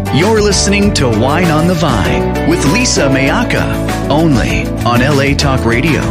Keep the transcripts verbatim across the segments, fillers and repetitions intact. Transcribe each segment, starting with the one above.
You're listening to Wine on the Vine with Lisa Mayaka, only on L A Talk Radio.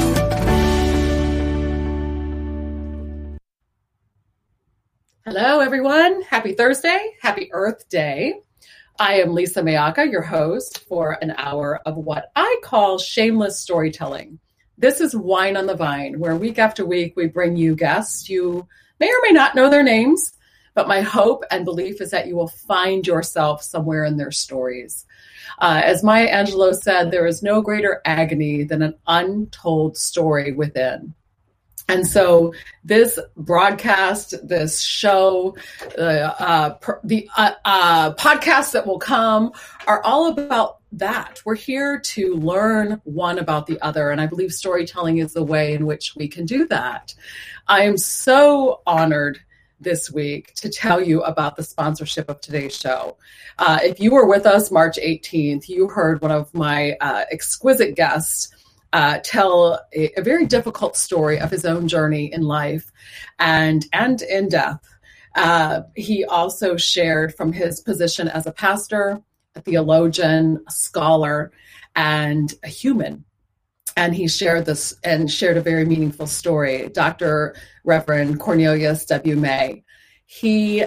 Hello, everyone. Happy Thursday. Happy Earth Day. I am Lisa Mayaka, your host for an hour of what I call shameless storytelling. This is Wine on the Vine, where week after week we bring you guests. You may or may not know their names, but my hope and belief is that you will find yourself somewhere in their stories. Uh, as Maya Angelou said, there is no greater agony than an untold story within. And so this broadcast, this show, uh, uh, per, the uh, uh, podcasts that will come are all about that. We're here to learn one about the other, and I believe storytelling is the way in which we can do that. I am so honored this week to tell you about the sponsorship of today's show. Uh, if you were with us March eighteenth, you heard one of my uh, exquisite guests Uh, tell a, a very difficult story of his own journey in life and and in death. Uh, he also shared from his position as a pastor, a theologian, a scholar, and a human. And he shared this and shared a very meaningful story. Doctor Reverend Cornelius W. May. He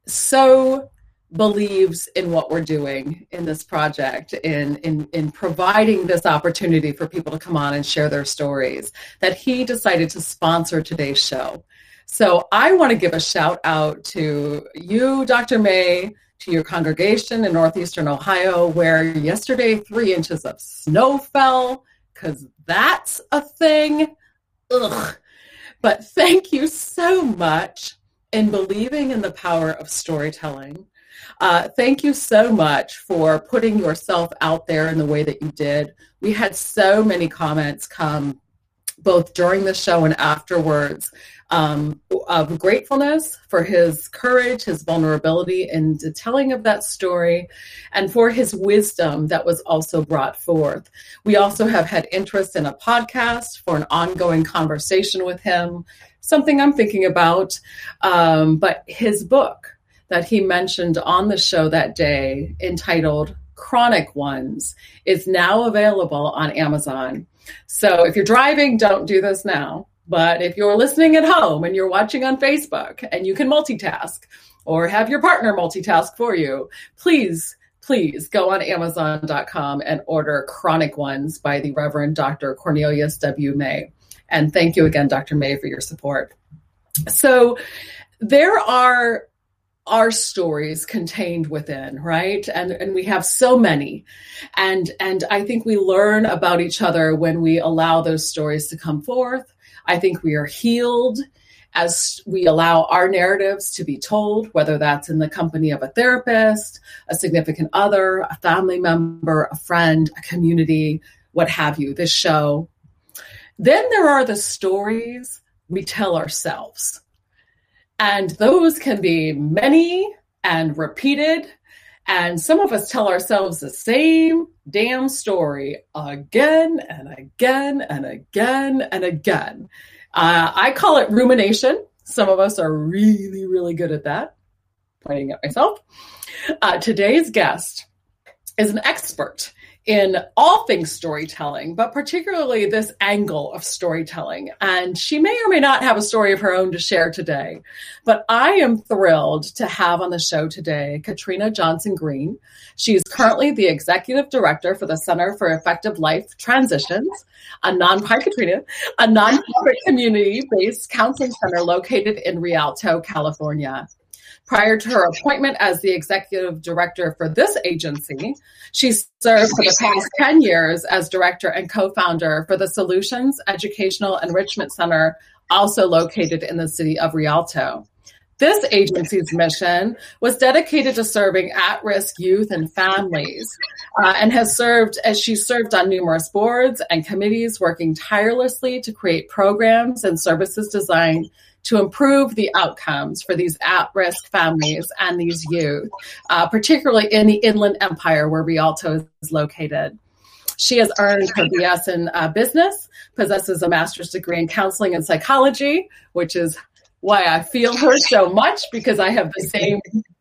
so believes in what we're doing in this project, in, in, in providing this opportunity for people to come on and share their stories, that he decided to sponsor today's show. So I want to give a shout out to you, Doctor May, to your congregation in Northeastern Ohio, where yesterday three inches of snow fell, because that's a thing. Ugh. But thank you so much in believing in the power of storytelling. Uh, thank you so much for putting yourself out there in the way that you did. We had so many comments come both during the show and afterwards um, of gratefulness for his courage, his vulnerability in the telling of that story, and for his wisdom that was also brought forth. We also have had interest in a podcast for an ongoing conversation with him, something I'm thinking about, um, but his book that he mentioned on the show that day, entitled Chronic Ones, is now available on Amazon. So if you're driving, don't do this now. But if you're listening at home and you're watching on Facebook and you can multitask or have your partner multitask for you, please, please go on Amazon dot com and order Chronic Ones by the Reverend Doctor Cornelius W. May. And thank you again, Doctor May, for your support. So there are our stories contained within, right? And and we have so many. And and I think we learn about each other when we allow those stories to come forth. I think we are healed as we allow our narratives to be told, whether that's in the company of a therapist, a significant other, a family member, a friend, a community, what have you, this show. Then there are the stories we tell ourselves. And those can be many and repeated. And some of us tell ourselves the same damn story again and again and again and again. Uh, I call it rumination. Some of us are really, really good at that. Pointing at myself. Uh, today's guest is an expert in all things storytelling, but particularly this angle of storytelling. And she may or may not have a story of her own to share today, but I am thrilled to have on the show today Katrina Johnson Green. She is currently the executive director for the Center for Effective Life Transitions, a non-profit Katrina, a nonprofit community-based counseling center located in Rialto, California. Prior to her appointment as the executive director for this agency, she served for the past ten years as director and co-founder for the Solutions Educational Enrichment Center, also located in the city of Rialto. This agency's mission was dedicated to serving at-risk youth and families, uh, and has served as she served on numerous boards and committees, working tirelessly to create programs and services designed to improve the outcomes for these at-risk families and these youth, uh, particularly in the Inland Empire where Rialto is located. She has earned her B S in uh, business, possesses a master's degree in counseling and psychology, which is why I feel her so much, because I have the same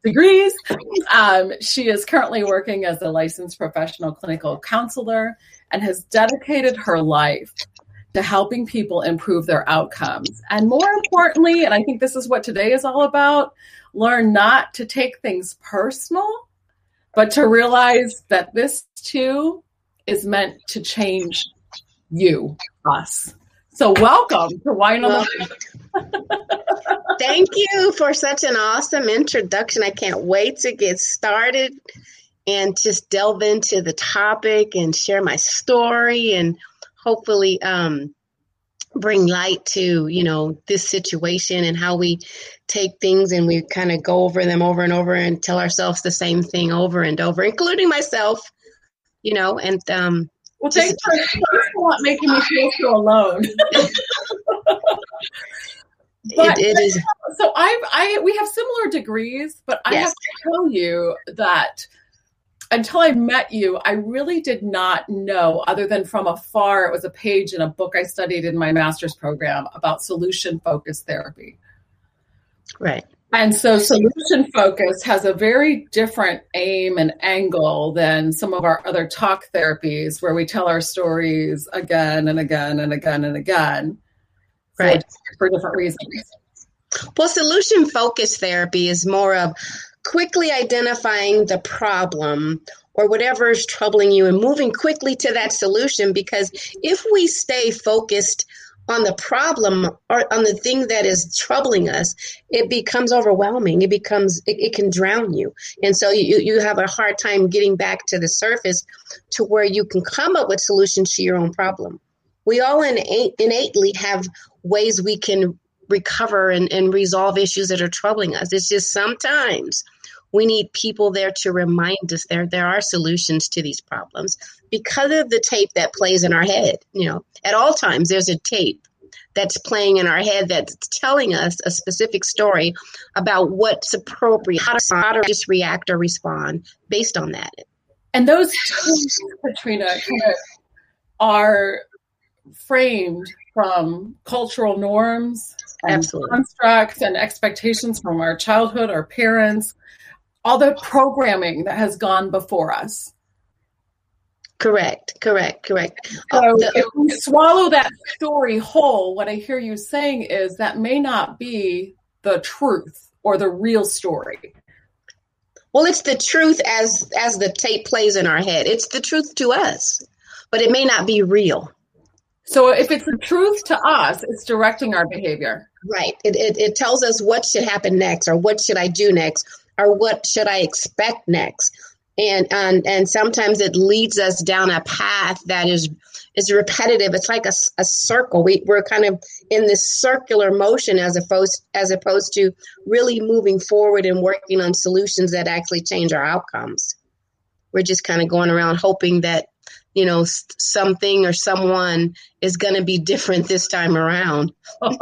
degrees. Um, she is currently working as a licensed professional clinical counselor and has dedicated her life to helping people improve their outcomes. And more importantly, and I think this is what today is all about, learn not to take things personal, but to realize that this too is meant to change you, us. So welcome to Wine on the Vine. Thank you for such an awesome introduction. I can't wait to get started and just delve into the topic and share my story and hopefully um, bring light to, you know, this situation and how we take things and we kind of go over them over and over and tell ourselves the same thing over and over, including myself, you know, and um, well, thanks for, thanks for not making me feel so alone. But, it, it is. So I, I, we have similar degrees, but I Yes. have to tell you that until I met you, I really did not know, other than from afar, it was a page in a book I studied in my master's program about solution-focused therapy. Right. And so solution focus has a very different aim and angle than some of our other talk therapies where we tell our stories again and again and again and again. Right. For, for different reasons. Well, solution focused therapy is more of quickly identifying the problem or whatever is troubling you and moving quickly to that solution. Because if we stay focused on the problem or on the thing that is troubling us, it becomes overwhelming. It becomes, it, it can drown you. And so you, you have a hard time getting back to the surface to where you can come up with solutions to your own problem. We all innate, innately have ways we can recover and, and resolve issues that are troubling us. It's just sometimes we need people there to remind us there there are solutions to these problems because of the tape that plays in our head. You know, at all times there's a tape that's playing in our head that's telling us a specific story about what's appropriate, how to, how to just react or respond based on that. And those tapes, Katrina, kind of are framed from cultural norms and Absolutely. constructs and expectations from our childhood, our parents, all the programming that has gone before us. Correct, correct, correct. So Oh, the, if we swallow that story whole, what I hear you saying is that may not be the truth or the real story. well, it's the truth as as the tape plays in our head. It's the truth to us, but it may not be real. So if it's the truth to us, it's directing our behavior. Right. It, it it tells us what should happen next, or what should I do next, or what should I expect next. And and and sometimes it leads us down a path that is is repetitive. It's like a, a circle. We we're kind of in this circular motion as opposed as opposed to really moving forward and working on solutions that actually change our outcomes. We're just kind of going around hoping that, you know, something or someone is going to be different this time around. Okay.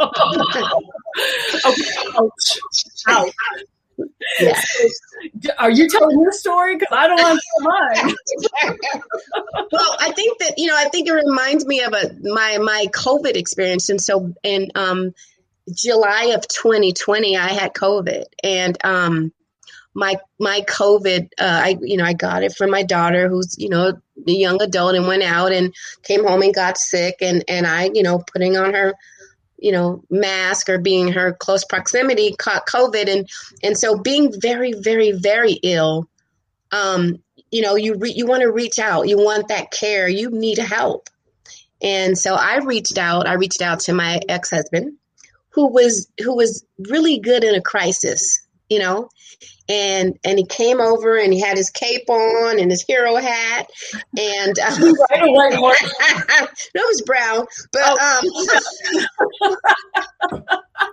Ouch. Ouch. Yeah. Are you telling your story? Because I don't want to tell mine. Well, I think that, you know, I think it reminds me of a my my COVID experience. And so in um, July of twenty twenty, I had COVID, and um, my my COVID, uh, I you know, I got it from my daughter, who's, you know, a young adult, and went out and came home and got sick, and and I, you know, putting on her, you know, mask or being her close proximity caught COVID. And, and so being very, very, very ill, um, you know, you, re- you want to reach out, you want that care, you need help. And so I reached out, I reached out to my ex-husband who was, who was really good in a crisis, you know, and, and he came over and he had his cape on and his hero hat, and um, Right away, Lord. no, it was brown, but um,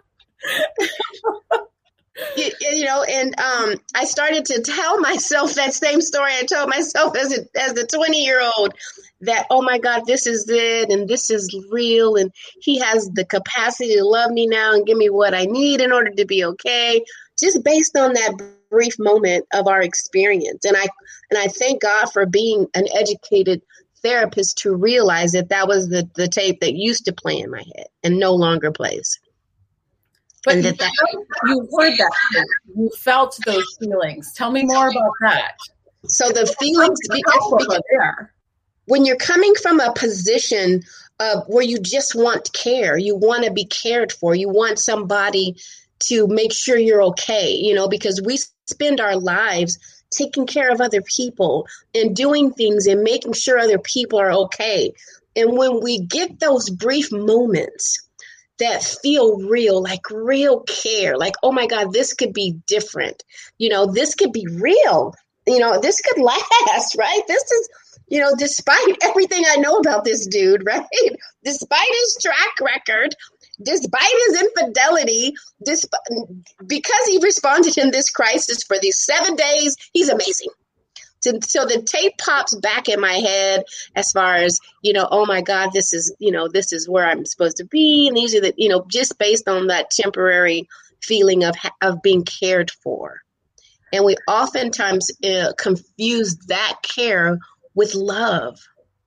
you, you know, and um, I started to tell myself that same story I told myself as a as a twenty year old, that, oh my God, this is it, and this is real, and he has the capacity to love me now and give me what I need in order to be okay, just based on that brief moment of our experience. And I and I thank God for being an educated therapist to realize that that was the, the tape that used to play in my head and no longer plays. But and you, that, that you heard that. You felt those feelings. Tell me more about that. So the feelings, because, because there. when you're coming from a position of where you just want care, you want to be cared for, you want somebody to make sure you're okay, you know, because we spend our lives taking care of other people and doing things and making sure other people are okay. And when we get those brief moments that feel real, like real care, like, oh my God, this could be different. You know, this could be real. You know, this could last, right? This is, you know, despite everything I know about this dude, right? Despite his track record, despite his infidelity, despite, because he responded in this crisis for these seven days, he's amazing. So, so the tape pops back in my head as far as, you know, oh my God, this is, you know, this is where I'm supposed to be. And these are the, you know, just based on that temporary feeling of, of being cared for. And we oftentimes uh, confuse that care with love.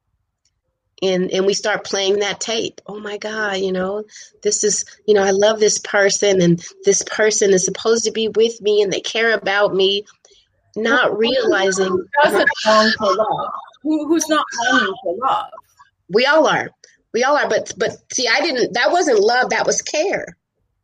And and we start playing that tape. Oh my God, you know, this is, you know, I love this person and this person is supposed to be with me and they care about me. Not realizing who doesn't long for love. Who who's not longing for love? We all are. We all are. But but see, I didn't. That wasn't love. That was care.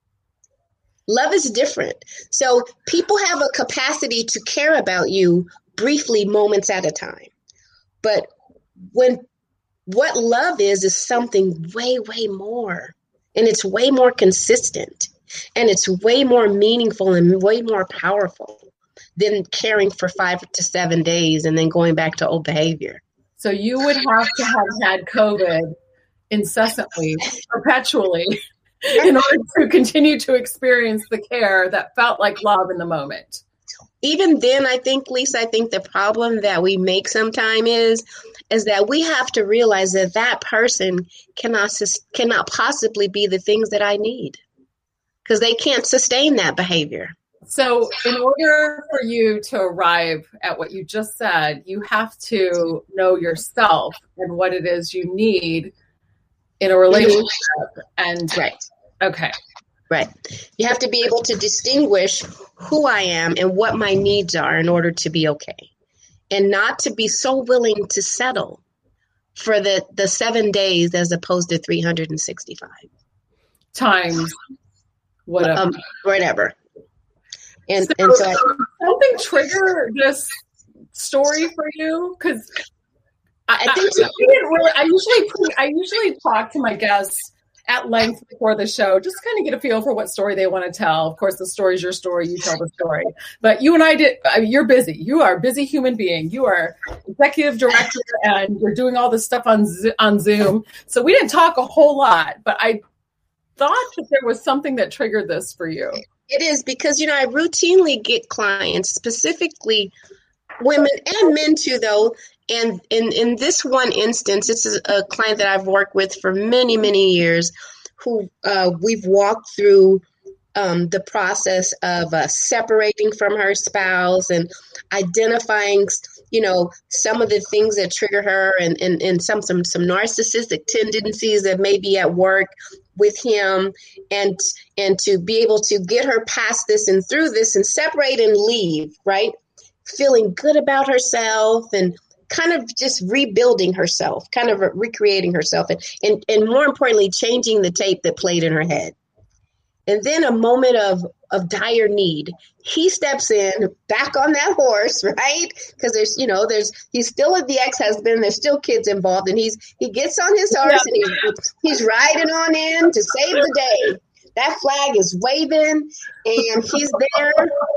Love is different. So people have a capacity to care about you briefly, moments at a time. But when what love is is something way, way more, and it's way more consistent, and it's way more meaningful and way more powerful than caring for five to seven days and then going back to old behavior. So you would have to have had COVID incessantly, perpetually, in order to continue to experience the care that felt like love in the moment. Even then, I think, Lisa, I think the problem that we make sometimes is, is that we have to realize that that person cannot, cannot possibly be the things that I need because they can't sustain that behavior. So in order for you to arrive at what you just said, you have to know yourself and what it is you need in a relationship. Mm-hmm. And right. Okay. Right. You have to be able to distinguish who I am and what my needs are in order to be okay. And not to be so willing to settle for the, the seven days as opposed to three hundred sixty-five. Times whatever. Um, whatever. And, so, and so I, something trigger this story for you? Because I, I think I, I, really, I usually I usually talk to my guests at length before the show, just kind of get a feel for what story they want to tell. Of course, the story is your story. You tell the story. But you and I did, I mean, you're busy. You are a busy human being. You are executive director and you're doing all this stuff on, on Zoom. So we didn't talk a whole lot, but I thought that there was something that triggered this for you. It is because, you know, I routinely get clients, specifically women and men too, though. And in, in this one instance, it's a, a client that I've worked with for many, many years who uh, we've walked through um, the process of uh, separating from her spouse and identifying, you know, some of the things that trigger her and, and, and some, some, some narcissistic tendencies that may be at work with him, and and to be able to get her past this and through this and separate and leave, right? Feeling good about herself and kind of just rebuilding herself, kind of recreating herself, and, and, and more importantly, changing the tape that played in her head. And then a moment of, of dire need, he steps in back on that horse, right? Because there's, you know, there's, he's still the ex-husband, there's still kids involved, and he's, he gets on his horse yeah. and he's, he's riding on in to save the day. That flag is waving and he's there.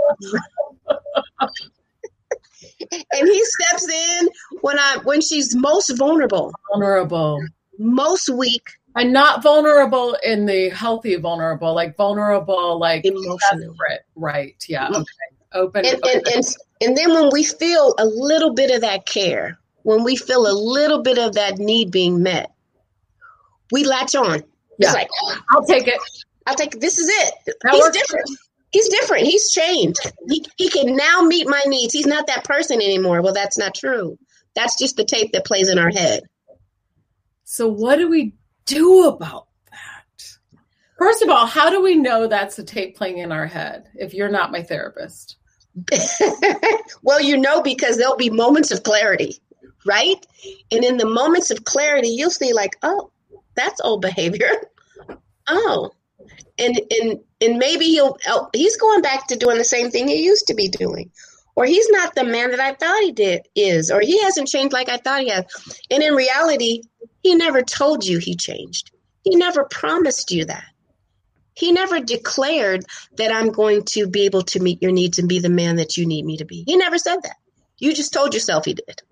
And he steps in when I, when she's most vulnerable, vulnerable, most weak. And not vulnerable in the healthy vulnerable, like vulnerable, like emotional. Right. Yeah. Okay. Open. And, open. And, and, and then when we feel a little bit of that care, when we feel a little bit of that need being met, we latch on. Yeah. It's like, oh, I'll take it. I'll take it. This is it. That He's works. different. He's different. He's changed. He, he can now meet my needs. He's not that person anymore. Well, that's not true. That's just the tape that plays in our head. So what do we do about that? First of all, how do we know that's a tape playing in our head if you're not my therapist? Well, you know, because there'll be moments of clarity, right? And in the moments of clarity, you'll see like, oh, that's old behavior. Oh, and and and maybe he'll oh, he's going back to doing the same thing he used to be doing. Or he's not the man that I thought he did is, or he hasn't changed like I thought he has. And in reality, he never told you he changed. He never promised you that. He never declared that I'm going to be able to meet your needs and be the man that you need me to be. He never said that. You just told yourself he did.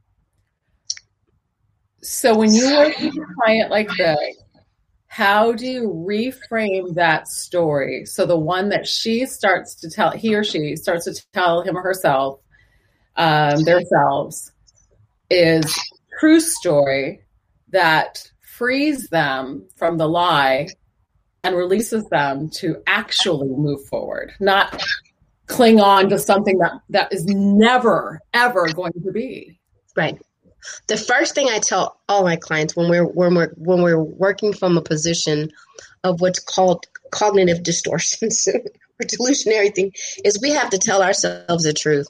So when you work with a client like this, how do you reframe that story? So the one that she starts to tell, he or she starts to tell him or herself, um, themselves, is true story that frees them from the lie and releases them to actually move forward, not cling on to something that, that is never, ever going to be. Right. The first thing I tell all my clients when we're when we're when we're working from a position of what's called cognitive distortions or delusionary thing is we have to tell ourselves the truth.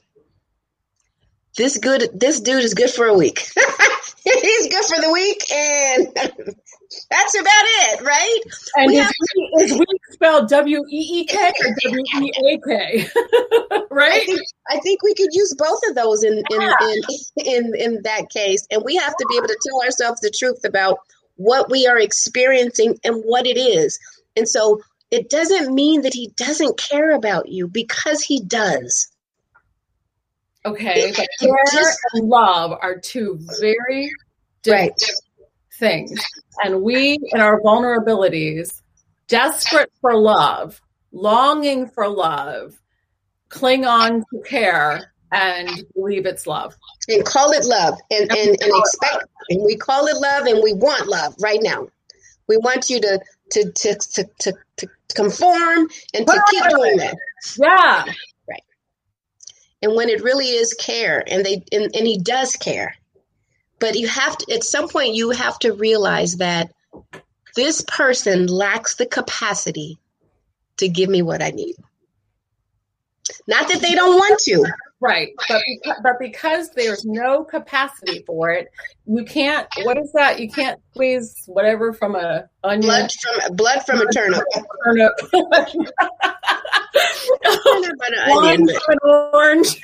This good this dude is good for a week. He's good for the week, and that's about it, right? And we is, have we, is week spelled W E E K or W E A K? Right? I think, I think we could use both of those in in, Yeah. in in in that case, and we have to be able to tell ourselves the truth about what we are experiencing and what it is. And so it doesn't mean that he doesn't care about you, because he does. Okay, but care and love are two very different Right. things. And we, in our vulnerabilities, desperate for love, longing for love, cling on to care and believe it's love. And call it love, and, and, and expect, and we call it love, and we want love right now. We want you to to to to to, to conform and to keep doing that. Yeah. Right. And when it really is care, and they and, and he does care, but you have to, at some point you have to realize that this person lacks the capacity to give me what I need. Not that they don't want to. Right. But because, but because there's no capacity for it, you can't, what is that? You can't squeeze whatever from a onion. Blood from blood from a turnip. Turnip. Turnip on an Wine onion, from an orange.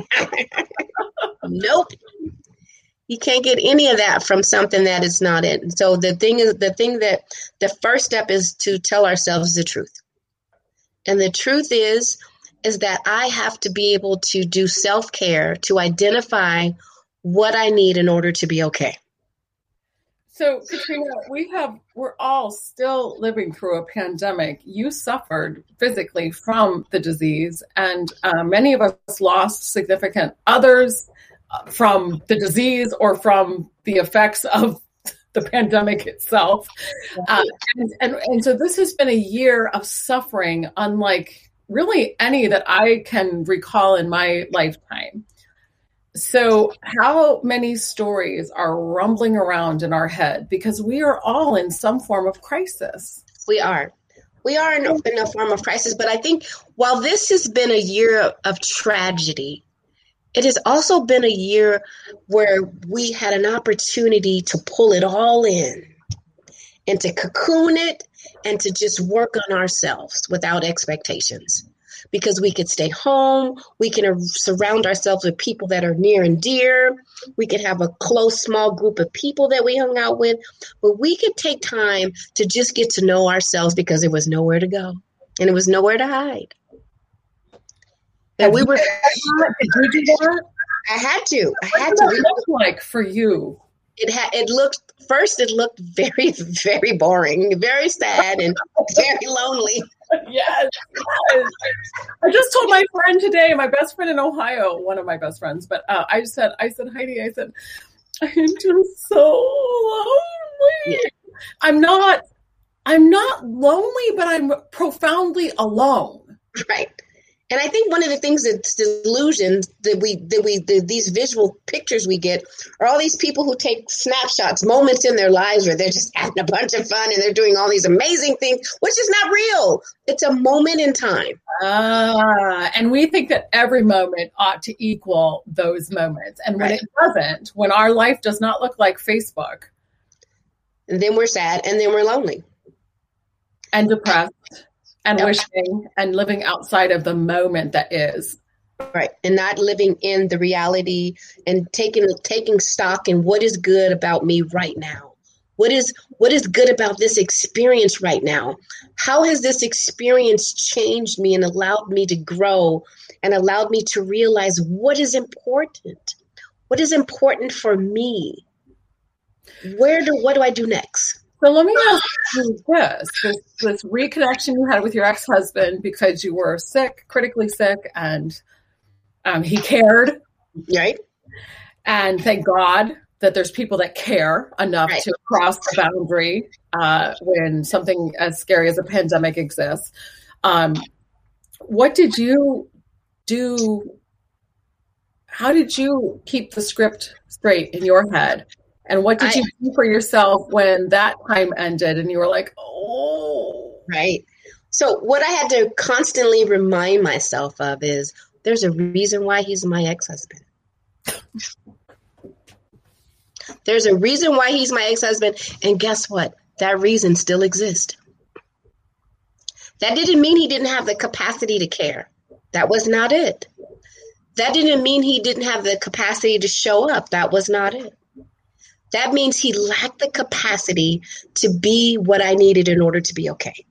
Nope. You can't get any of that from something that is not it. So the thing is, the thing that the first step is to tell ourselves the truth. And the truth is, is that I have to be able to do self-care to identify what I need in order to be okay. So, Katrina, we have, we're all still living through a pandemic. You suffered physically from the disease, and uh, many of us lost significant others from the disease or from the effects of the pandemic itself. Uh, and, and, and so this has been a year of suffering unlike really any that I can recall in my lifetime. So how many stories are rumbling around in our head? Because we are all in some form of crisis. We are. We are in a, in a form of crisis. But I think while this has been a year of, of tragedy, it has also been a year where we had an opportunity to pull it all in and to cocoon it and to just work on ourselves without expectations. Because we could stay home, we can surround ourselves with people that are near and dear, we could have a close, small group of people that we hung out with, but we could take time to just get to know ourselves because there was nowhere to go and it was nowhere to hide. And we were. Did you do that? I had to. I What had did to. that look like for you? It had. It looked first. It looked very, very boring, very sad, and very lonely. Yes, yes. I just told my friend today, my best friend in Ohio, one of my best friends, but uh, I said, I said, Heidi, I said, I'm just so lonely. Yeah. I'm not, I'm not lonely, but I'm profoundly alone. Right. And I think one of the things that's delusions that we, that we, the, these visual pictures we get are all these people who take snapshots, moments in their lives where they're just having a bunch of fun and they're doing all these amazing things, which is not real. It's a moment in time. Ah, and we think that every moment ought to equal those moments. And when Right. it doesn't, when our life does not look like Facebook And then we're sad and then we're lonely. and depressed and Yep. wishing and living outside of the moment that is. Right. And not living in the reality and taking taking stock in what is good about me right now. What is what is good about this experience right now? How has this experience changed me and allowed me to grow and allowed me to realize what is important? What is important for me? Where do what do I do next? So let me ask you this, this, this reconnection you had with your ex-husband because you were sick, critically sick, and um, he cared. Right? And thank God that there's people that care enough Right. to cross the boundary uh, when something as scary as a pandemic exists. Um, what did you do? How did you keep the script straight in your head? And what did I- you do for yourself when that time ended and you were like, oh, Right. So what I had to constantly remind myself of is there's a reason why he's my ex-husband. There's a reason why he's my ex-husband. And guess what? That reason still exists. That didn't mean he didn't have the capacity to care. That was not it. That didn't mean he didn't have the capacity to show up. That was not it. That means he lacked the capacity to be what I needed in order to be okay.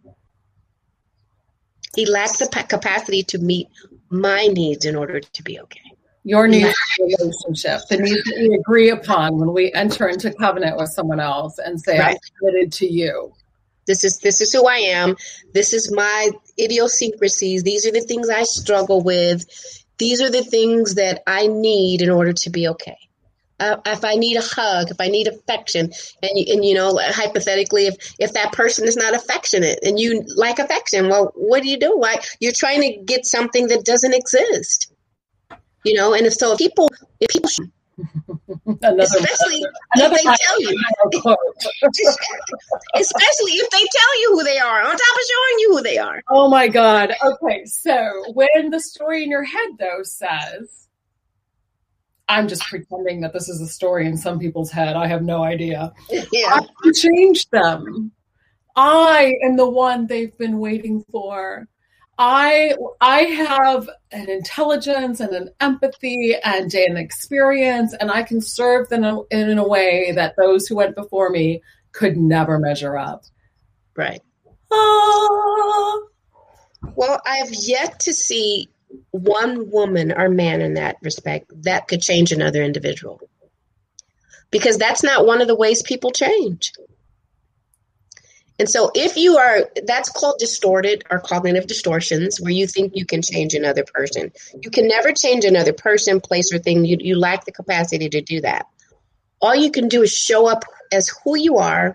He lacked the pa- capacity to meet my needs in order to be okay. your needs in a relationship, the needs that we agree upon when we enter into covenant with someone else and say, Right. I'm committed to you. This is this is who I am. This is my idiosyncrasies. These are the things I struggle with. These are the things that I need in order to be okay. Uh, if I need a hug, if I need affection, and you, and you know, hypothetically, if if that person is not affectionate and you like affection, well, what do you do? Why you're trying to get something that doesn't exist, you know? And if so, if people, if people, Another, especially another if they tell you, quote. especially if they tell you who they are, on top of showing you who they are. Oh my God. Okay. So when the story in your head, though, says, I'm just pretending that this is a story in some people's head. I have no idea. Yeah. I can change them. I am the one they've been waiting for. I I have an intelligence and an empathy and an experience, and I can serve them in, in a way that those who went before me could never measure up. Right. Ah. Well, I've yet to see one woman or man in that respect that could change another individual. Because that's not one of the ways people change. And so if you are, that's called distorted or cognitive distortions, where you think you can change another person. You can never change another person, place, or thing. You, you lack the capacity to do that. All you can do is show up as who you are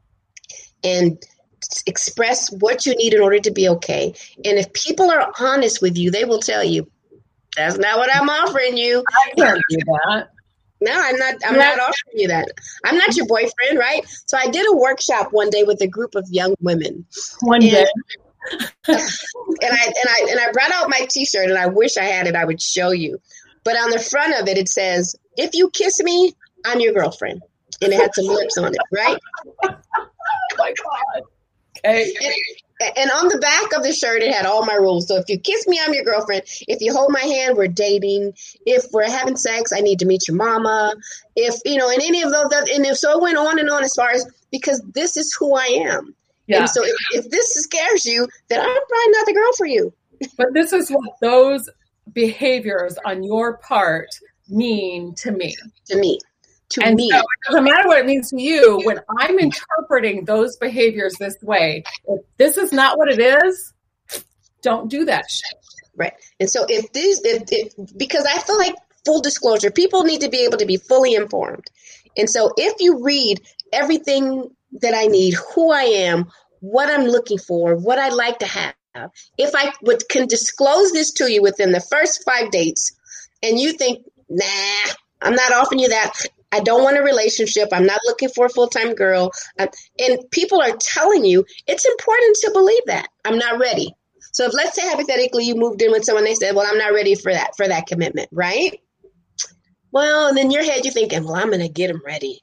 and express what you need in order to be okay. And if people are honest with you, they will tell you, that's not what I'm offering you. I can't do that. No, I'm not, I'm not offering you that. I'm not your boyfriend, right? So I did a workshop one day with a group of young women. One And- day. And I and I and I brought out my t-shirt, and I wish I had it, I would show you. But on the front of it, it says, if you kiss me, I'm your girlfriend. And it had some lips on it, right? Oh my God. Okay. And, and on the back of the shirt, it had all my rules. So if you kiss me, I'm your girlfriend. If you hold my hand, we're dating. If we're having sex, I need to meet your mama. If, you know, and any of those, and if so, it went on and on as far as, because this is who I am. Yeah. And so if, if this scares you, then I'm probably not the girl for you. But this is what those behaviors on your part mean to me. To me. To And me. so it doesn't matter what it means to you. When I'm interpreting those behaviors this way, if this is not what it is, don't do that shit. Right. And so if these, if, if, because I feel like full disclosure, people need to be able to be fully informed. And so if you read everything that I need, who I am, what I'm looking for, what I'd like to have, if I would can disclose this to you within the first five dates, and you think, nah, I'm not offering you that. I don't want a relationship. I'm not looking for a full-time girl. Um, and people are telling you, it's important to believe that. I'm not ready. So if, let's say hypothetically you moved in with someone, they said, well, I'm not ready for that, for that commitment, right? Well, and in your head, you're thinking, well, I'm going to get him ready.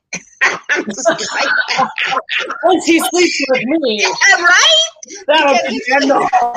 Once he sleeps with me. Right? That'll be the end all.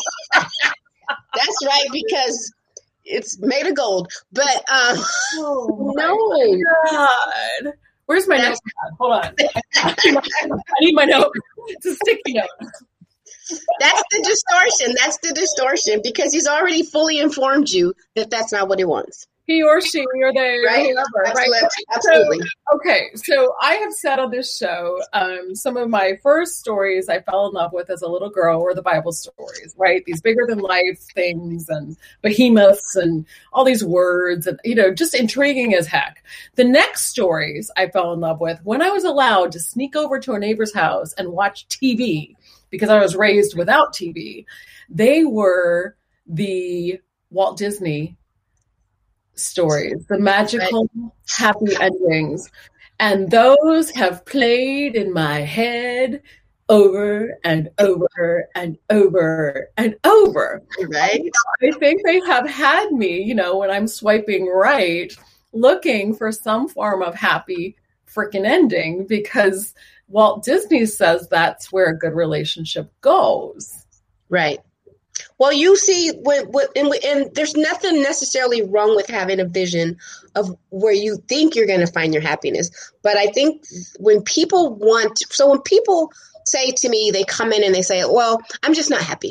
That's right, because it's made of gold. But um, oh no. God. Where's my notepad? Hold on. I need my note. It's a sticky note. That's the distortion. That's the distortion, because he's already fully informed you that that's not what he wants. He or she or they right? or whoever. Absolutely. Right? Absolutely. So, okay, so I have said on this show, um, some of my first stories I fell in love with as a little girl were the Bible stories, right? These bigger than life things and behemoths and all these words and, you know, just intriguing as heck. The next stories I fell in love with when I was allowed to sneak over to a neighbor's house and watch T V, because I was raised without T V, they were the Walt Disney stories, the magical, right. happy endings. And those have played in my head over and over and over and over. Right. I think they have had me, you know, when I'm swiping right, looking for some form of happy freaking ending, because Walt Disney says that's where a good relationship goes. Right. Well, you see, when, when, and, and there's nothing necessarily wrong with having a vision of where you think you're going to find your happiness. But I think when people want, so when people say to me, they come in and they say, well, I'm just not happy.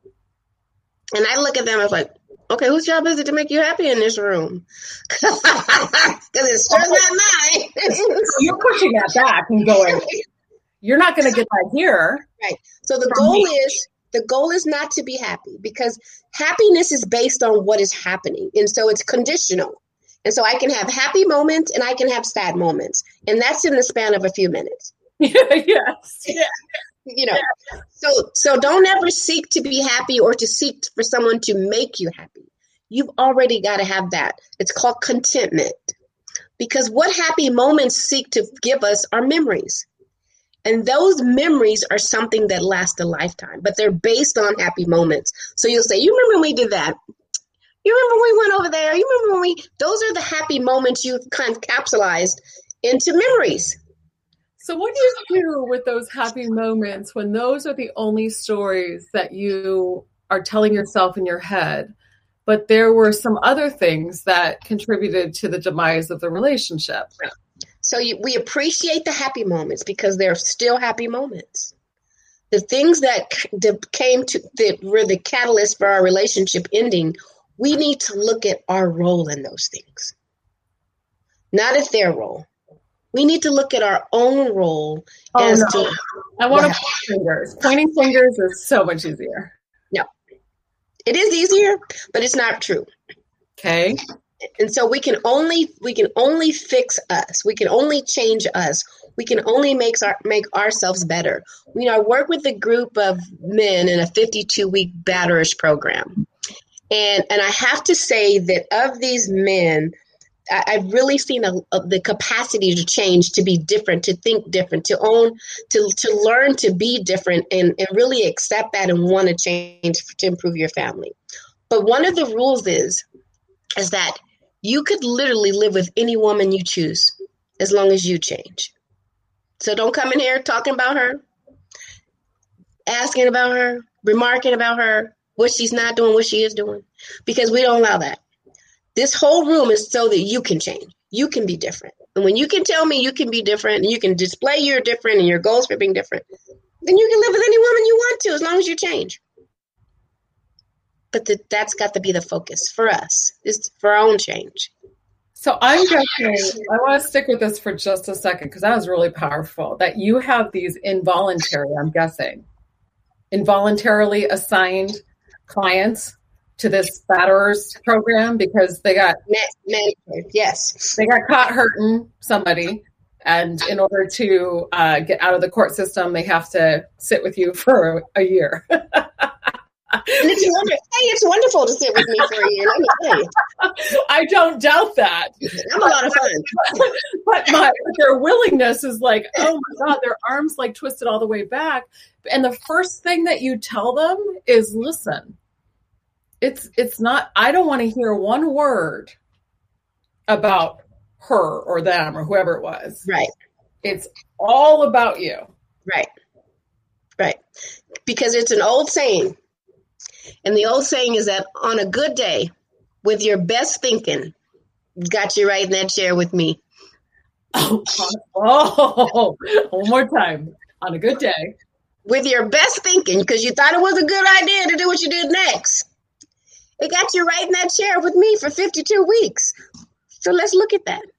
And I look at them, I was like, okay, whose job is it to make you happy in this room? Because it's sure not mine. You're pushing that back and going, you're not going to get that here. Right. So the goal me. is, The goal is not to be happy, because happiness is based on what is happening. And so it's conditional. And so I can have happy moments and I can have sad moments. And that's in the span of a few minutes. Yes. Yeah. You know, yeah. so so don't ever seek to be happy or to seek for someone to make you happy. You've already got to have that. It's called contentment. Because what happy moments seek to give us are memories. And those memories are something that last a lifetime, but they're based on happy moments. So you'll say, you remember when we did that? You remember when we went over there? You remember when we, those are the happy moments you've kind of capsulized into memories. So what do you do with those happy moments when those are the only stories that you are telling yourself in your head, but there were some other things that contributed to the demise of the relationship? So you, we appreciate the happy moments because they're still happy moments. The things that came to that were the catalyst for our relationship ending, we need to look at our role in those things, not at their role. We need to look at our own role. Oh, as no. to I want to point fingers. Pointing fingers is so much easier. No, it is easier, but it's not true. Okay. And so we can only we can only fix us. We can only change us. We can only make our make ourselves better. You know, I work with a group of men in a fifty-two week batterish program, and and I have to say that of these men, I, I've really seen a, a, the capacity to change, to be different, to think different, to own, to to learn to be different, and and really accept that and want to change to improve your family. But one of the rules is is that you could literally live with any woman you choose as long as you change. So don't come in here talking about her, asking about her, remarking about her, what she's not doing, what she is doing, because we don't allow that. This whole room is so that you can change. You can be different. And when you can tell me you can be different and you can display you're different and your goals for being different, then you can live with any woman you want to as long as you change. But the, that's got to be the focus for us, is for our own change. So I'm guessing, I want to stick with this for just a second because that was really powerful, that you have these involuntary, I'm guessing, involuntarily assigned clients to this batterers program because they got, yes, they got caught hurting somebody. And in order to uh, get out of the court system, they have to sit with you for a year. And it's wonder, hey, it's wonderful to sit with me for a year. Let me tell you. I don't doubt that. I'm a lot of fun. But my their willingness is like, oh my God, their arms like twisted all the way back. And the first thing that you tell them is, listen, it's it's not, I don't want to hear one word about her or them or whoever it was. Right. It's all about you. Right. Right. Because it's an old saying. And the old saying is that on a good day, with your best thinking, got you right in that chair with me. Oh, oh, one more time. On a good day. With your best thinking, because you thought it was a good idea to do what you did next. It got you right in that chair with me for fifty-two weeks. So let's look at that.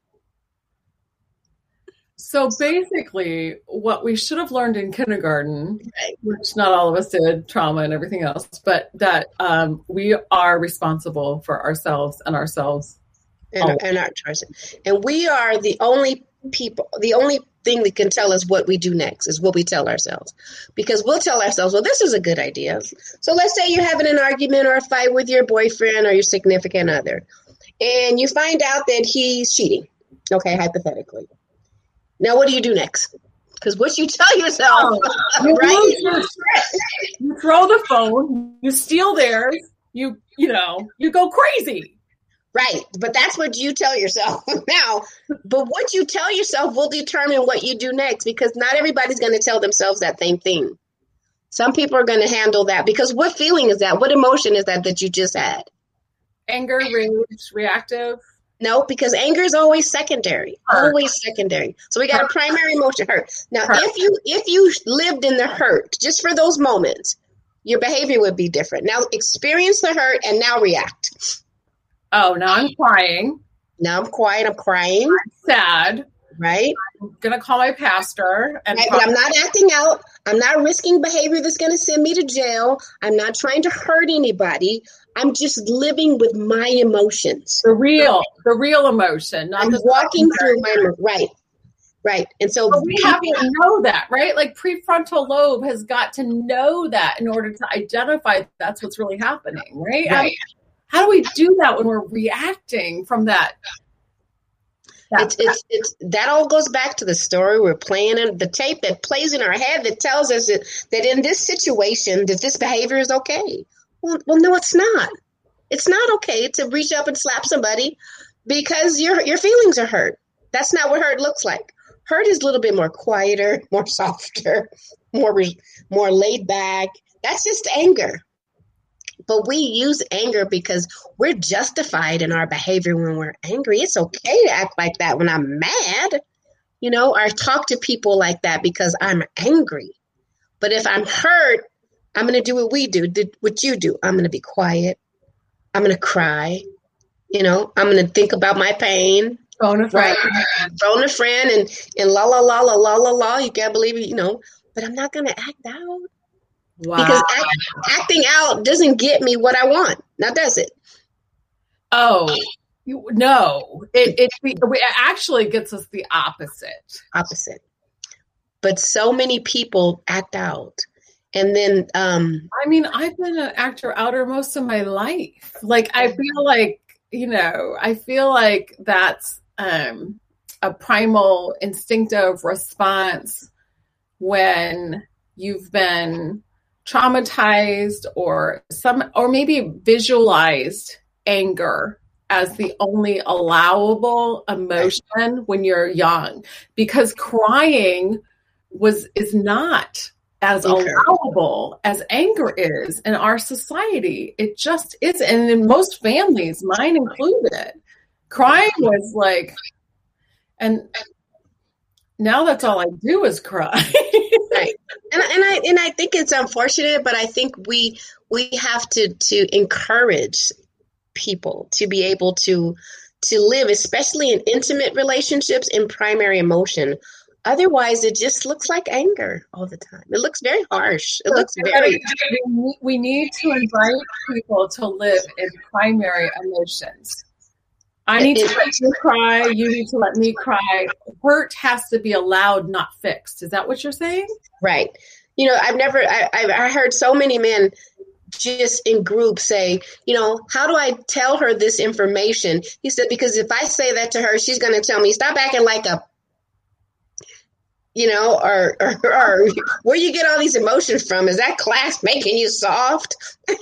So basically, what we should have learned in kindergarten, Right. which not all of us did, trauma and everything else, but that um, we are responsible for ourselves and ourselves. And, and our choices. And we are the only people, the only thing that can tell us what we do next is what we tell ourselves. Because we'll tell ourselves, well, this is a good idea. So let's say you're having an argument or a fight with your boyfriend or your significant other, and you find out that he's cheating. Okay, hypothetically. Now, what do you do next? Because what you tell yourself, You, right? lose your- you throw the phone, you steal theirs, you you know, you go crazy. Right. But that's what you tell yourself now. But what you tell yourself will determine what you do next, because not everybody's going to tell themselves that same thing. Some people are going to handle that, because what feeling is that? What emotion is that that you just had? Anger, rage, reactive. No, because anger is always secondary, Hurt. always secondary. So we got a primary emotion, hurt. Now, Hurt. if you if you lived in the hurt just for those moments, your behavior would be different. Now experience the hurt and now react. Oh, now I'm crying. Now I'm quiet, I'm crying, Sad. right? I'm going to call my pastor. And Right, but I'm not acting out. I'm not risking behavior that's going to send me to jail. I'm not trying to hurt anybody. I'm just living with my emotions. the real, the real emotion. Not I'm the walking through my emo- right, right. And so But we have to know that, right? Like prefrontal lobe has got to know that in order to identify that's what's really happening, right? Right. How, how do we do that when we're reacting from that? that It's, it's, it's, that all goes back to the story we're playing in, the tape that plays in our head that tells us that, that in this situation, that this behavior is okay. Well, well, no, it's not. It's not okay to reach up and slap somebody because your your feelings are hurt. That's not what hurt looks like. Hurt is a little bit more quieter, more softer, more re, more laid back. That's just anger. But we use anger because we're justified in our behavior when we're angry. It's okay to act like that when I'm mad, you know, or talk to people like that because I'm angry. But if I'm hurt, I'm going to do what we do, did what you do. I'm going to be quiet. I'm going to cry. You know, I'm going to think about my pain. phone a friend. Right. Phone a friend and, and la, la, la, la, la, la, la. You can't believe it, you know, but I'm not going to act out. Wow. Because act, acting out doesn't get me what I want. Now, does it? Oh, you, no. It, it, it actually gets us the opposite. Opposite. But so many people act out. And then, um, I mean, I've been an actor outer most of my life. Like, I feel like, you know, I feel like that's um, a primal instinctive response when you've been traumatized or some, or maybe visualized anger as the only allowable emotion when you're young, because crying was is not as allowable as anger is in our society. It just is. And in most families, mine included, crying was like, and now that's all I do is cry. Right. And, and I and I think it's unfortunate, but I think we we have to to encourage people to be able to to live, especially in intimate relationships, in primary emotion. Otherwise, it just looks like anger all the time. It looks very harsh. It looks very. We need to invite people to live in primary emotions. I need to let you cry. You need to let me cry. Hurt has to be allowed, not fixed. Is that what you're saying? Right. You know, I've never, I, I've I heard so many men just in groups say, you know, how do I tell her this information? He said, because if I say that to her, she's going to tell me, stop acting like a, you know, or, or, or where you get all these emotions from? Is that class making you soft?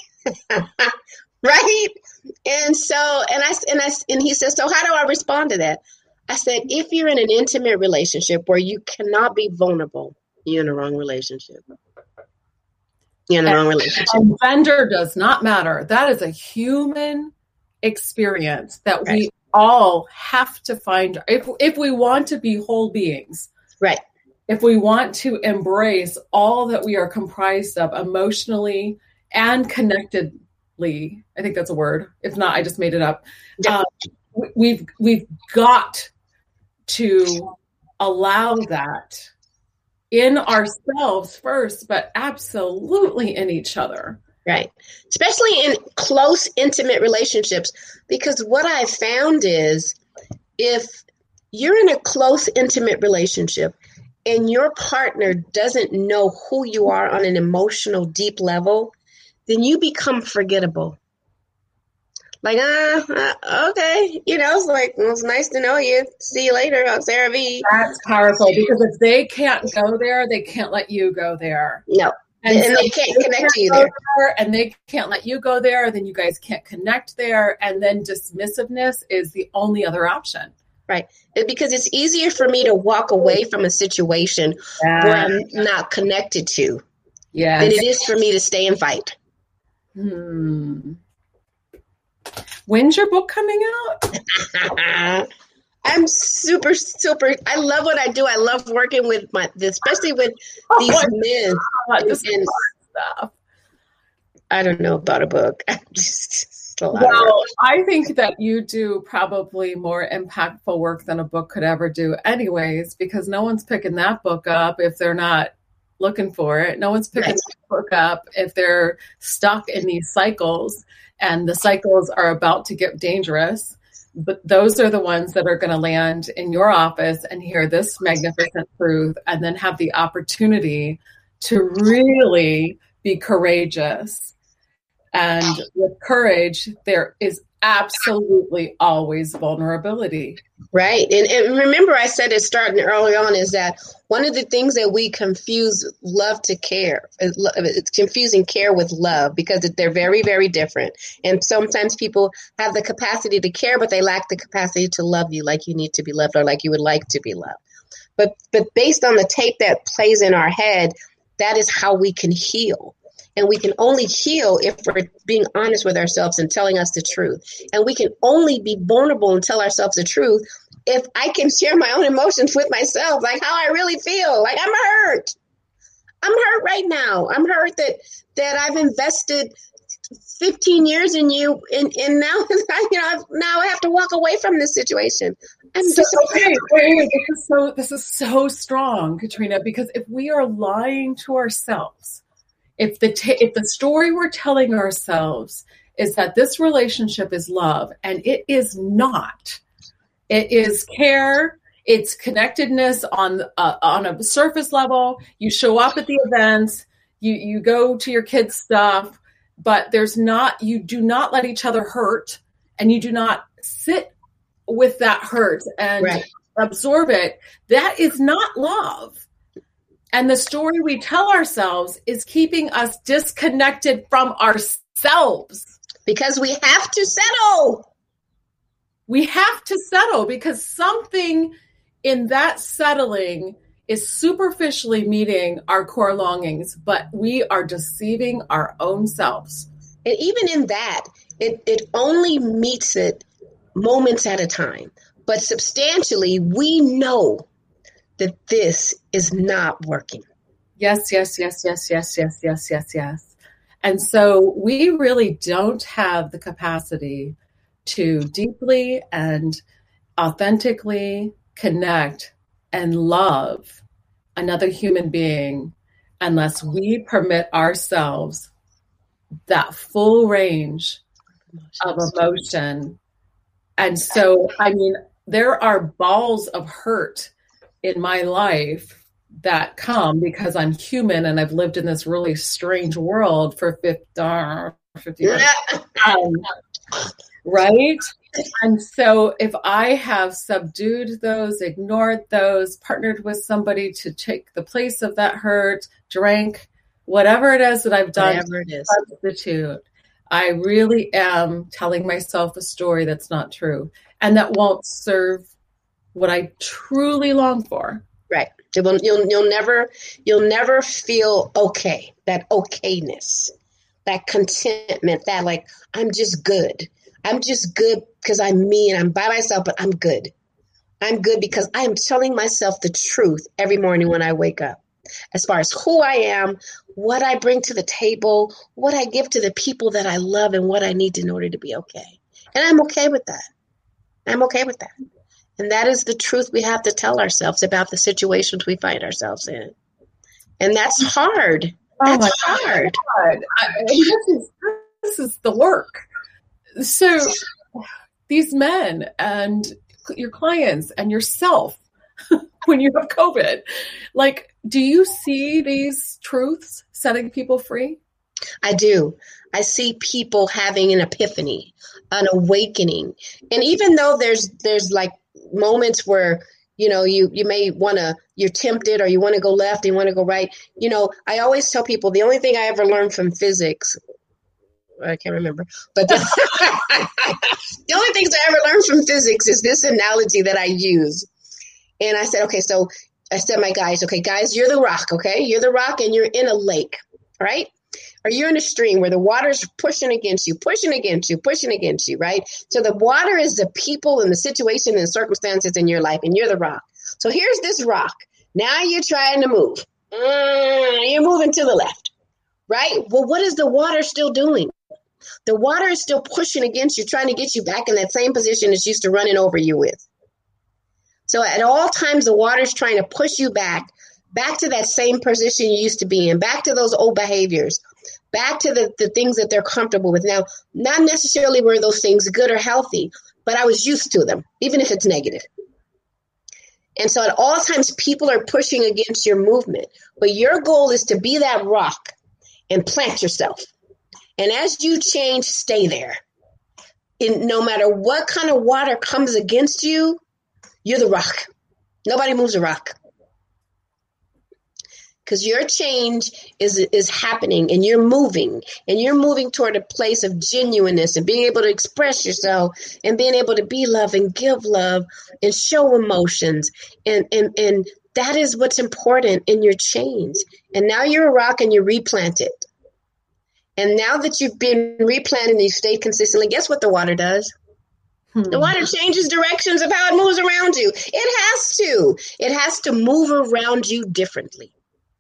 Right? And so, and I, and I, and he says, so how do I respond to that? I said, if you're in an intimate relationship where you cannot be vulnerable, you're in the wrong relationship. You're in the and, wrong relationship. And gender does not matter. That is a human experience that right. we all have to find. If, if we want to be whole beings. Right. If we want to embrace all that we are comprised of emotionally and connectedly, I think that's a word. If not, I just made it up. Yeah. Uh, we've we've got to allow that in ourselves first, but absolutely in each other. Right. Especially in close, intimate relationships, because what I found is if you're in a close, intimate relationship, and your partner doesn't know who you are on an emotional, deep level, then you become forgettable. Like, uh, uh okay, you know, it's like, well, it's nice to know you. See you later, Sarah V. That's powerful, because if they can't go there, they can't let you go there. No, and, and so they can't they connect can't to you there. there. And they can't let you go there, then you guys can't connect there, and then dismissiveness is the only other option. Right. Because it's easier for me to walk away from a situation yeah. where I'm not connected to yes. than it is for me to stay and fight. Hmm. When's your book coming out? I'm super, super, I love what I do. I love working with my, especially with oh, these men. God, this and, stuff. I don't know about a book. I'm just... Well, I think that you do probably more impactful work than a book could ever do anyways, because no one's picking that book up if they're not looking for it. No one's picking right. that book up if they're stuck in these cycles, and the cycles are about to get dangerous. But those are the ones that are going to land in your office and hear this magnificent truth, and then have the opportunity to really be courageous. And with courage, there is absolutely always vulnerability. Right. And, and remember, I said it starting early on is that one of the things that we confuse love to care, it's confusing care with love, because they're very, very different. And sometimes people have the capacity to care, but they lack the capacity to love you like you need to be loved or like you would like to be loved. But, but based on the tape that plays in our head, that is how we can heal. And we can only heal if we're being honest with ourselves and telling us the truth. And we can only be vulnerable and tell ourselves the truth if I can share my own emotions with myself, like how I really feel. Like, I'm hurt. I'm hurt right now. I'm hurt that that I've invested fifteen years in you, and, and now you know I've, now I have to walk away from this situation. I'm so, disappointed. Okay, wait, this is so this is so strong, Katrina, because if we are lying to ourselves, If the t- if the story we're telling ourselves is that this relationship is love, and it is not, it is care, it's connectedness on uh, on a surface level. You show up at the events, you you go to your kids' stuff, but there's not. You do not let each other hurt, and you do not sit with that hurt and right. absorb it. That is not love. And the story we tell ourselves is keeping us disconnected from ourselves. Because we have to settle. We have to settle because something in that settling is superficially meeting our core longings, but we are deceiving our own selves. And even in that, it, it only meets it moments at a time. But substantially, we know that this is not working. Yes, yes, yes, yes, yes, yes, yes, yes, yes. And so we really don't have the capacity to deeply and authentically connect and love another human being unless we permit ourselves that full range of emotion. And so, I mean, there are balls of hurt in my life that come because I'm human and I've lived in this really strange world for fifty, uh, fifty years. Um, right? And so if I have subdued those, ignored those, partnered with somebody to take the place of that hurt, drank, whatever it is that I've done, Whatever it is. substitute, I really am telling myself a story that's not true and that won't serve what I truly long for. Right. It will, you'll, you'll never, you'll never feel okay. That okayness, that contentment, that like, I'm just good. I'm just good because I'm me and I'm by myself, but I'm good. I'm good because I am telling myself the truth every morning when I wake up, as far as who I am, what I bring to the table, what I give to the people that I love, and what I need in order to be okay. And I'm okay with that. I'm okay with that. And that is the truth we have to tell ourselves about the situations we find ourselves in. And that's hard. Oh That's my hard. God. I, this, is, this is the work. So these men and your clients and yourself, when you have COVID, like, do you see these truths setting people free? I do. I see people having an epiphany, an awakening. And even though there's there's like moments where, you know, you, you may want to, you're tempted or you want to go left and you want to go right. You know, I always tell people the only thing I ever learned from physics, I can't remember, but the, the only things I ever learned from physics is this analogy that I use. And I said, okay, so I said, my guys, okay, guys, you're the rock, okay? You're the rock and you're in a lake, right? Or you're in a stream where the water's pushing against you, pushing against you, pushing against you, right? So the water is the people and the situation and the circumstances in your life, and you're the rock. So here's this rock. Now you're trying to move. Mm, you're moving to the left, right? Well, what is the water still doing? The water is still pushing against you, trying to get you back in that same position it's used to running over you with. So at all times, the water's trying to push you back, back to that same position you used to be in, back to those old behaviors, back to the, the things that they're comfortable with. Now, not necessarily were those things good or healthy, but I was used to them, even if it's negative. And so at all times, people are pushing against your movement. But your goal is to be that rock and plant yourself. And as you change, stay there. And no matter what kind of water comes against you, you're the rock. Nobody moves a rock. Because your change is is happening and you're moving. And you're moving toward a place of genuineness and being able to express yourself and being able to be love and give love and show emotions. And, and, and that is what's important in your change. And now you're a rock and you're replanted. And now that you've been replanted and you stayed consistently, guess what the water does? Hmm. The water changes directions of how it moves around you. It has to. It has to move around you differently.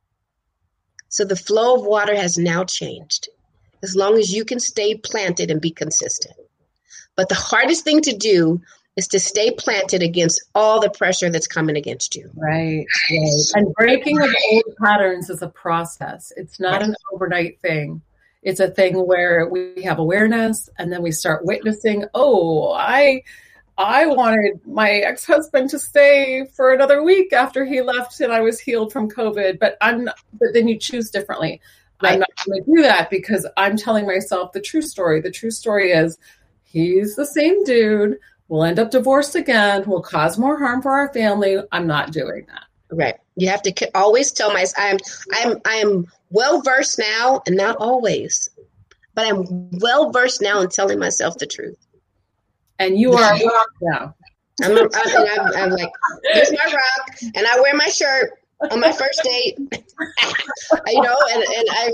So the flow of water has now changed, as long as you can stay planted and be consistent. But the hardest thing to do is to stay planted against all the pressure that's coming against you. Right, right. And breaking of old patterns is a process. It's not an overnight thing. It's a thing where we have awareness and then we start witnessing, oh, I I wanted my ex-husband to stay for another week after he left and I was healed from COVID, but I'm not, but then you choose differently. Right. I'm not going to do that because I'm telling myself the true story. The true story is he's the same dude. We'll end up divorced again. We'll cause more harm for our family. I'm not doing that. Right. You have to always tell myself, I'm, I'm, I'm well versed now, and not always, but I'm well versed now in telling myself the truth. And you are a rock now. I'm, a, I'm, I'm, I'm like, here's my rock, and I wear my shirt on my first date. You know, and, and I,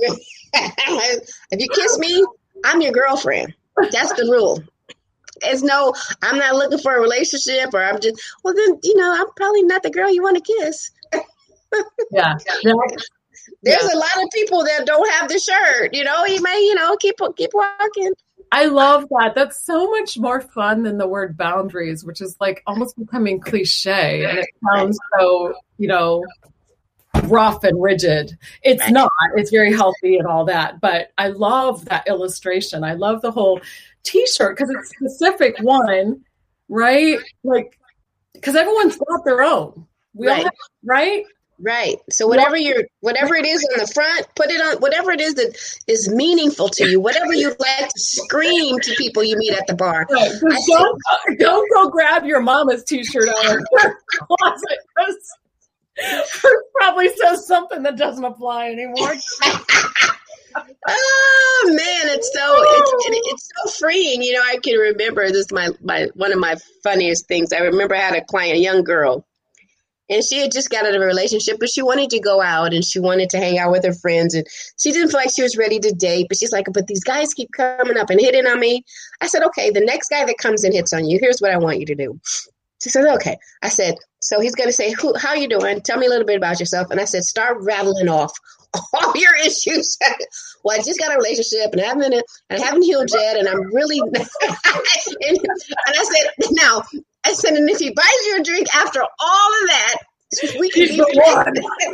if you kiss me, I'm your girlfriend. That's the rule. It's no, I'm not looking for a relationship, or I'm just, well, then, you know, I'm probably not the girl you want to kiss. Yeah. There's yeah. a lot of people that don't have the shirt, you know, you may, you know, keep, keep walking. I love that. That's so much more fun than the word boundaries, which is like almost becoming cliche. And it sounds so, you know, rough and rigid. It's right. not. It's very healthy and all that. But I love that illustration. I love the whole T-shirt because it's a specific one, right? Like, because everyone's got their own. We right. all have, right? Right. So whatever you're, whatever it is on the front, put it on, whatever it is that is meaningful to you, whatever you like to scream to people you meet at the bar. Right. Don't, said, don't go grab your mama's t-shirt out of her closet, because it probably says something that doesn't apply anymore. Oh man, it's so it's, it, it's so freeing. You know, I can remember this is my, my one of my funniest things. I remember I had a client, a young girl. And she had just got out of a relationship, but she wanted to go out and she wanted to hang out with her friends. And she didn't feel like she was ready to date, but she's like, but these guys keep coming up and hitting on me. I said, okay, the next guy that comes and hits on you, here's what I want you to do. She said, okay. I said, so he's going to say, Who, how you doing? Tell me a little bit about yourself. And I said, start rattling off all your issues. Well, I just got a relationship and I haven't, and I haven't healed yet. And I'm really, and, and I said, now, I said, and if he buys you a drink after all of that, we can be one.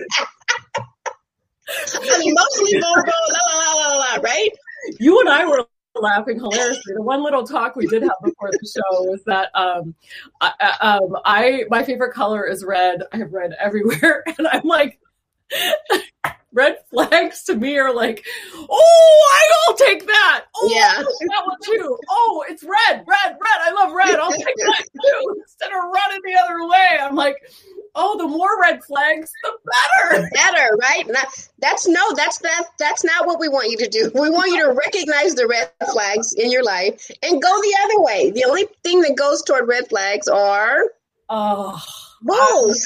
I'm emotionally vulnerable, la, la, la, la, la, right? You and I were laughing hilariously. The one little talk we did have before the show was that um, I, um, I my favorite color is red. I have red everywhere. And I'm like, red flags to me are like, oh, I'll take that. Oh, yeah. I'll take that one too. Oh, it's red, red, red. I love red. I'll take that too. Instead of running the other way, I'm like, oh, the more red flags, the better. The better, right? Not, that's no, that's that. That's not what we want you to do. We want you to recognize the red flags in your life and go the other way. The only thing that goes toward red flags are oh, balls.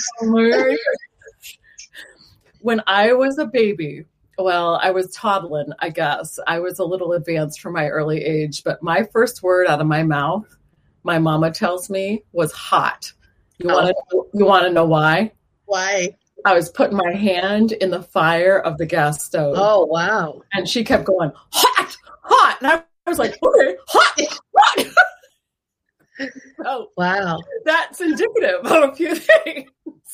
When I was a baby, well, I was toddling, I guess. I was a little advanced for my early age, but my first word out of my mouth, my mama tells me, was hot. You oh. want to you want to know why? Why? I was putting my hand in the fire of the gas stove. Oh, wow. And she kept going, hot, hot. And I was like, okay, hot, hot. So wow. That's indicative of a few things.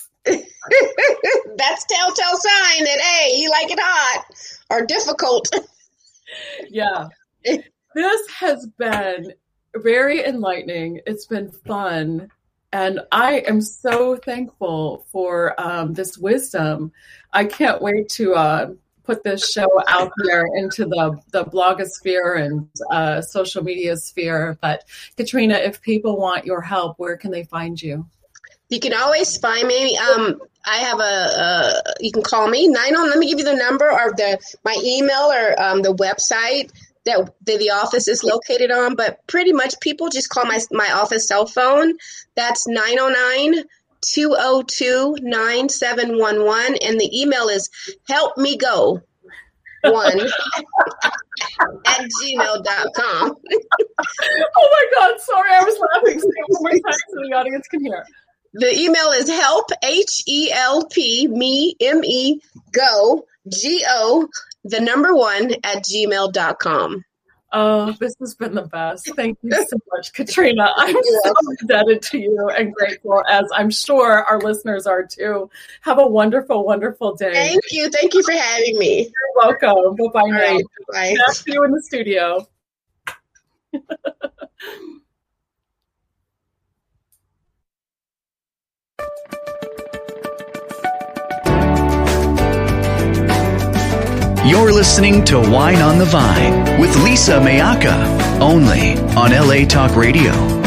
That's telltale sign that, hey, you like it hot or difficult. Yeah. This has been very enlightening. It's been fun. And I am so thankful for um, this wisdom. I can't wait to uh, put this show out there into the, the blogosphere and uh, social media sphere. But Katrina, if people want your help, where can they find you? You can always find me. Um, I have a, uh, you can call me nine on, let me give you the number or the, my email or um, the website that the, the office is located on. But pretty much people just call my, my office cell phone. That's nine oh nine, two oh two, nine seven one one. And the email is help me go one at gmail dot com. Oh my God. Sorry. I was laughing. Say it one more time so the audience can hear. The email is help, H E L P, me, M E, go, G O, the number one at gmail dot com. Oh, this has been the best. Thank you so much, Katrina. I'm so indebted to you and grateful, as I'm sure our listeners are too. Have a wonderful, wonderful day. Thank you. Thank you for having me. You're welcome. Bye-bye now. Right, bye. I'll see you in the studio. You're listening to Wine on the Vine with Lisa Mayaka, only on L A Talk Radio.